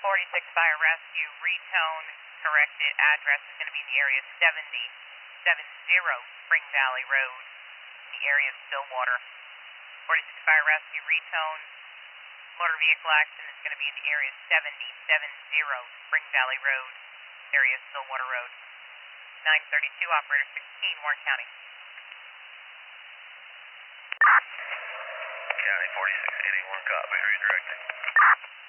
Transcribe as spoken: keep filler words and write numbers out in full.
forty-six Fire Rescue, retone, corrected address is going to be in the area seventy seventy Spring Valley Road, the area of Stillwater. forty-six Fire Rescue, retone, motor vehicle accident is going to be in the area seventy seventy Spring Valley Road, area of Stillwater Road. nine thirty-two, operator sixteen, Warren County. County forty-six eighty-one, copy, redirect.